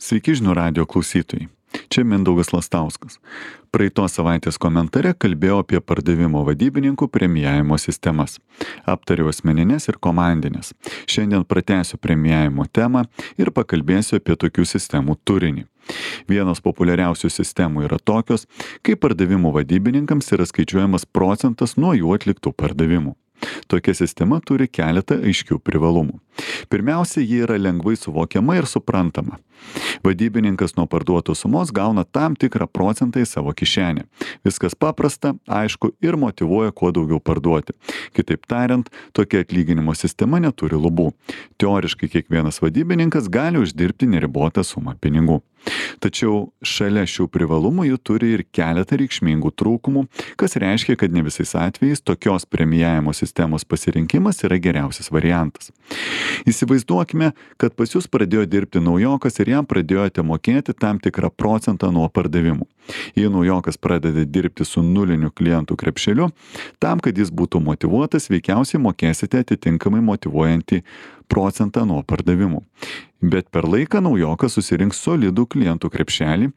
Sveiki žinių radijo klausytojai. Čia Mindaugas Lastauskas. Praeitos savaitės komentare kalbėjau apie pardavimo vadybininkų premijavimo sistemas. Aptariau asmeninės ir komandinės. Šiandien pratęsiu premijavimo temą ir pakalbėsiu apie tokių sistemų turinį. Vienos populiariausių sistemų yra tokios, kai pardavimų vadybininkams yra skaičiuojamas procentas nuo jų atliktų pardavimų. Tokia sistema turi keletą aiškių privalumų. Pirmiausia, ji yra lengvai suvokiama ir suprantama. Vadybininkas nuo parduotos sumos gauna tam tikrą procentą į savo kišenę. Viskas paprasta, aišku ir motyvuoja kuo daugiau parduoti. Kitaip tariant, tokia atlyginimo sistema neturi lubų. Teoriškai kiekvienas vadybininkas gali uždirbti neribotą sumą pinigų. Tačiau šalia šių privalumų jų turi ir keletą reikšmingų trūkumų, kas reiškia, kad ne visais atvejais tokios premijavimo sistemos pasirinkimas yra geriausias variantas. Įsivaizduokime, kad pas jūs pradėjo dirbti naujokas ir jam pradėjote mokėti tam tikrą procentą nuo pardavimų. Jei naujokas pradeda dirbti su nuliniu klientų krepšeliu, tam, kad jis būtų motyvuotas, veikiausiai mokėsite atitinkamai motyvuojantį procentą nuo pardavimų. Bet per laiką naujokas susirinks solidų klientų krepšelį,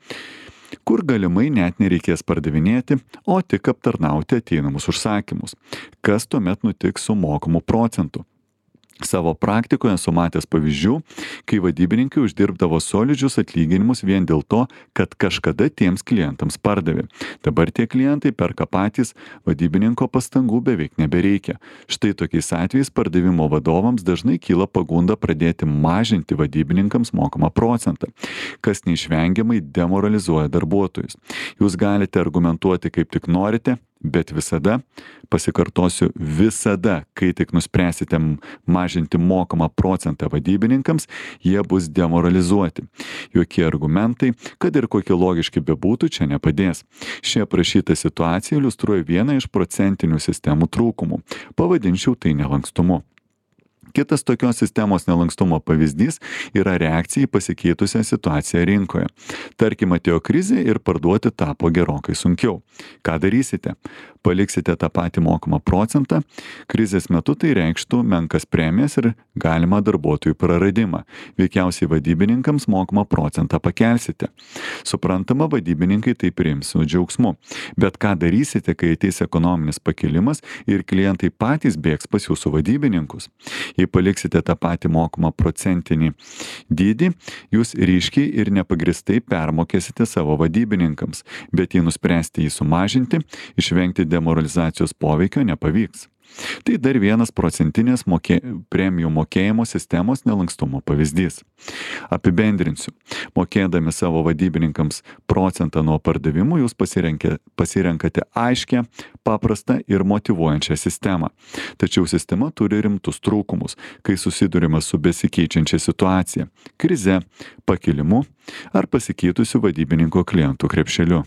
kur galimai net nereikės pardavinėti, o tik aptarnauti ateinamus užsakymus. Kas tuomet nutiks su mokamu procentu? Savo praktikoje esu matęs pavyzdžių, kai vadybininkai uždirbdavo solidžius atlyginimus vien dėl to, kad kažkada tiems klientams pardavė. Dabar tie klientai perka patys, vadybininko pastangų beveik nebereikia. Štai tokiais atvejais pardavimo vadovams dažnai kyla pagunda pradėti mažinti vadybininkams mokamą procentą, kas neišvengiamai demoralizuoja darbuotojus. Jūs galite argumentuoti kaip tik norite, bet visada, pasikartosiu, visada, kai tik nuspręsite mažinti mokamą procentą vadybininkams, jie bus demoralizuoti. Jokie argumentai, kad ir kokie logiški bebūtų, čia nepadės. Ši aprašyta situacija iliustruoja vieną iš procentinių sistemų trūkumų. Pavadinčiau tai nelankstumu. Kitas tokios sistemos nelankstumo pavyzdys yra reakcija į pasikeitusią situaciją rinkoje. Tarkim, atėjo krizė ir parduoti tapo gerokai sunkiau. Ką darysite? Paliksite tą patį mokamą procentą? Krizės metu tai reikštų menkas premijas ir galimą darbuotojų praradimą. Veikiausiai vadybininkams mokamą procentą pakelsite. Suprantama, vadybininkai tai priims su džiaugsmu. Bet ką darysite, kai ateis ekonominis pakilimas ir klientai patys bėgs pas jūsų vadybininkus? Jei paliksite tą patį mokamą procentinį dydį, jūs ryškiai ir nepagristai permokėsite savo vadybininkams, bet jei nuspręsite jį sumažinti, išvengti demoralizacijos poveikio nepavyks. Tai dar vienas procentinės premijų mokėjimo sistemos nelankstumo pavyzdys. Apibendrinsiu. Mokėdami savo vadybininkams procentą nuo pardavimų, jūs pasirenkate aiškę, paprastą ir motyvuojančią sistemą. Tačiau sistema turi rimtus trūkumus, kai susidurime su besikeičiančia situacija, krize, pakilimu ar pasikeitusiu vadybininko klientų krepšeliu.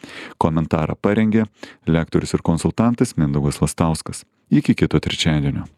Komentarą parengė lektorius ir konsultantas Mindaugas Lastauskas. Iki kito trečiadienio.